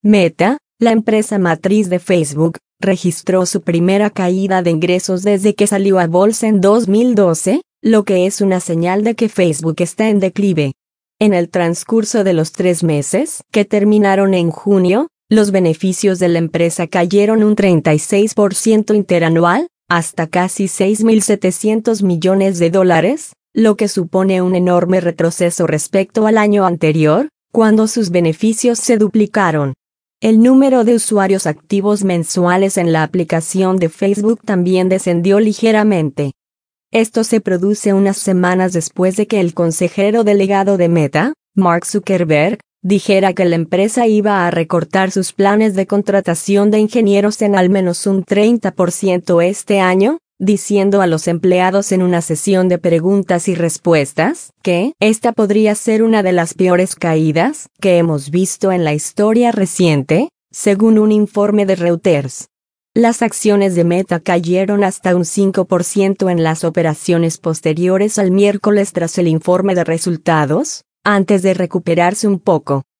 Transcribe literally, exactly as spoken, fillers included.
Meta, la empresa matriz de Facebook, registró su primera caída de ingresos desde que salió a bolsa en dos mil doce, lo que es una señal de que Facebook está en declive. En el transcurso de los tres meses, que terminaron en junio, los beneficios de la empresa cayeron un treinta y seis por ciento interanual, hasta casi seis mil setecientos millones de dólares, lo que supone un enorme retroceso respecto al año anterior, cuando sus beneficios se duplicaron. El número de usuarios activos mensuales en la aplicación de Facebook también descendió ligeramente. Esto se produce unas semanas después de que el consejero delegado de Meta, Mark Zuckerberg, dijera que la empresa iba a recortar sus planes de contratación de ingenieros en al menos un treinta por ciento este año, diciendo a los empleados en una sesión de preguntas y respuestas que esta podría ser una de las peores caídas que hemos visto en la historia reciente, según un informe de Reuters. Las acciones de Meta cayeron hasta un cinco por ciento en las operaciones posteriores al miércoles tras el informe de resultados, antes de recuperarse un poco.